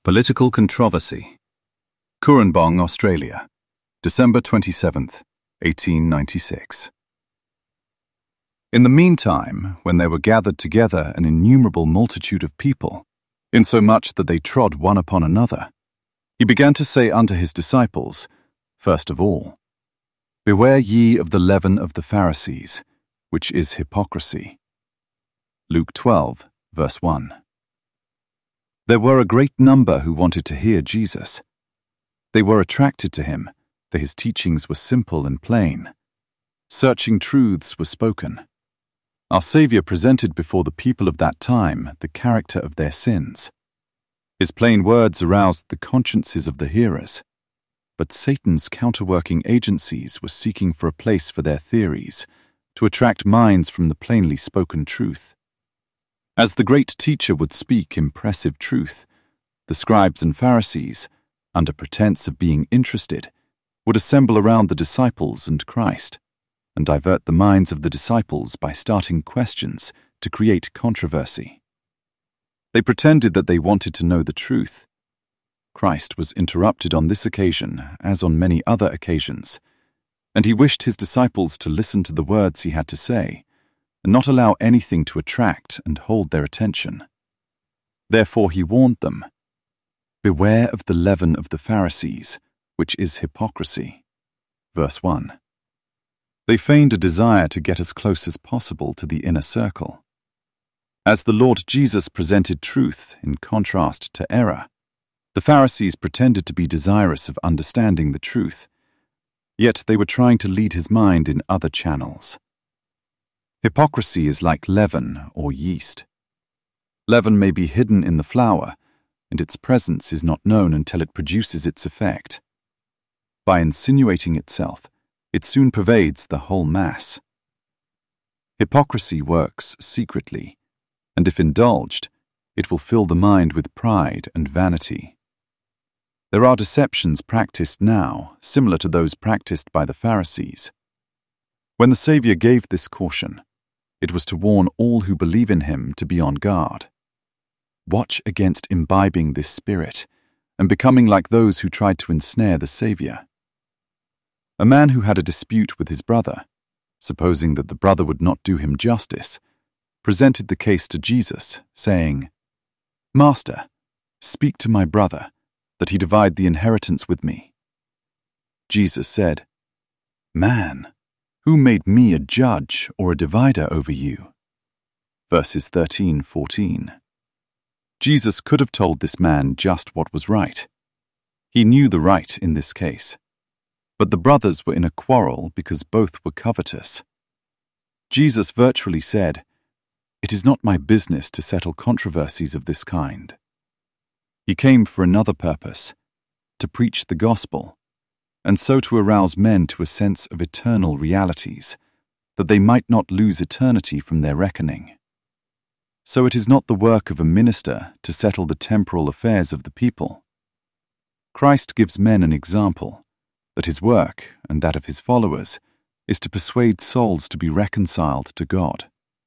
Political controversy. Cooranbong, Australia, December 27th, 1896. In the meantime, when there were gathered together an innumerable multitude of people, insomuch that they trod one upon another, he began to say unto his disciples, first of all, Beware ye of the leaven of the Pharisees, which is hypocrisy. Luke 12, verse 1. There were a great number who wanted to hear Jesus. They were attracted to him, for his teachings were simple and plain. Searching truths were spoken. Our Saviour presented before the people of that time the character of their sins. His plain words aroused the consciences of the hearers, but Satan's counterworking agencies were seeking for a place for their theories, to attract minds from the plainly spoken truth. As the great teacher would speak impressive truth, the scribes and Pharisees, under pretense of being interested, would assemble around the disciples and Christ, and divert the minds of the disciples by starting questions to create controversy. They pretended that they wanted to know the truth. Christ was interrupted on this occasion, as on many other occasions, and he wished his disciples to listen to the words he had to say, and not allow anything to attract and hold their attention. Therefore he warned them, Beware of the leaven of the Pharisees, which is hypocrisy. Verse 1. They feigned a desire to get as close as possible to the inner circle. As the Lord Jesus presented truth in contrast to error, the Pharisees pretended to be desirous of understanding the truth, yet they were trying to lead his mind in other channels. Hypocrisy is like leaven or yeast. Leaven may be hidden in the flour, and its presence is not known until it produces its effect. By insinuating itself, it soon pervades the whole mass. Hypocrisy works secretly, and if indulged, it will fill the mind with pride and vanity. There are deceptions practiced now, similar to those practiced by the Pharisees. When the Saviour gave this caution, it was to warn all who believe in him to be on guard. Watch against imbibing this spirit and becoming like those who tried to ensnare the Saviour. A man who had a dispute with his brother, supposing that the brother would not do him justice, presented the case to Jesus, saying, Master, speak to my brother, that he divide the inheritance with me. Jesus said, Man, who made me a judge or a divider over you? Verses 13-14. Jesus could have told this man just what was right. He knew the right in this case. But the brothers were in a quarrel because both were covetous. Jesus virtually said, It is not my business to settle controversies of this kind. He came for another purpose, to preach the gospel, and so to arouse men to a sense of eternal realities, that they might not lose eternity from their reckoning. So it is not the work of a minister to settle the temporal affairs of the people. Christ gives men an example, that his work, and that of his followers, is to persuade souls to be reconciled to God.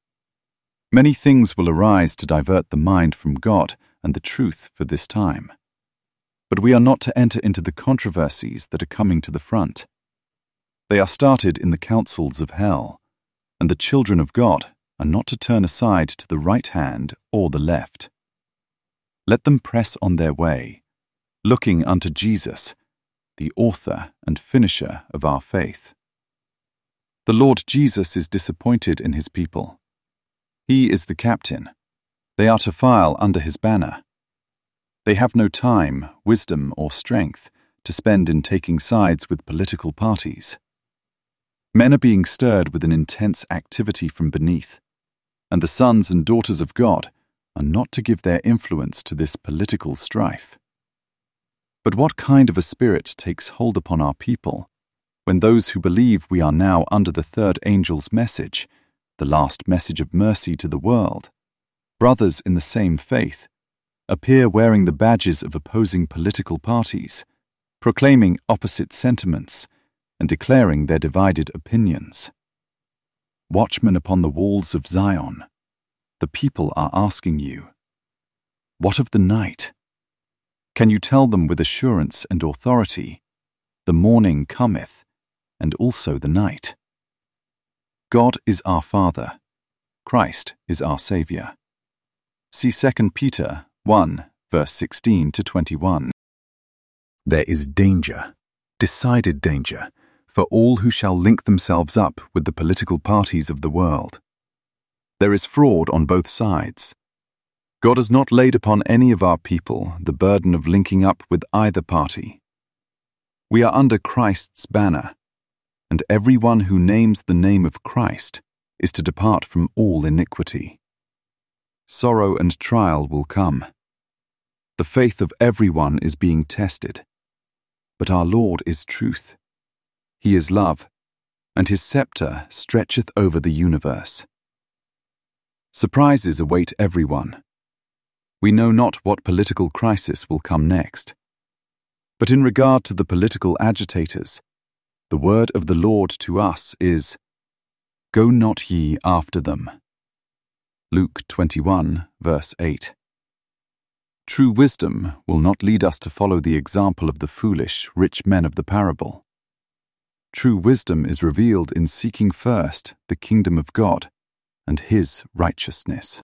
Many things will arise to divert the mind from God and the truth for this time. But we are not to enter into the controversies that are coming to the front. They are started in the councils of hell, and the children of God are not to turn aside to the right hand or the left. Let them press on their way, looking unto Jesus, the author and finisher of our faith. The Lord Jesus is disappointed in his people. He is the captain. They are to file under his banner. They have no time, wisdom, or strength to spend in taking sides with political parties. Men are being stirred with an intense activity from beneath, and the sons and daughters of God are not to give their influence to this political strife. But what kind of a spirit takes hold upon our people when those who believe we are now under the third angel's message, the last message of mercy to the world, brothers in the same faith, appear wearing the badges of opposing political parties, proclaiming opposite sentiments, and declaring their divided opinions? Watchmen upon the walls of Zion, the people are asking you, What of the night? Can you tell them with assurance and authority, "The morning cometh, and also the night"? God is our Father. Christ is our Saviour. See 2 Peter 1, verse 16 to 21. There is danger, decided danger, for all who shall link themselves up with the political parties of the world. There is fraud on both sides. God has not laid upon any of our people the burden of linking up with either party. We are under Christ's banner, and everyone who names the name of Christ is to depart from all iniquity. Sorrow and trial will come. The faith of everyone is being tested. But our Lord is truth. He is love, and his scepter stretcheth over the universe. Surprises await everyone. We know not what political crisis will come next. But in regard to the political agitators, the word of the Lord to us is, "Go not ye after them." Luke 21, verse 8. True wisdom will not lead us to follow the example of the foolish, rich men of the parable. True wisdom is revealed in seeking first the kingdom of God and his righteousness.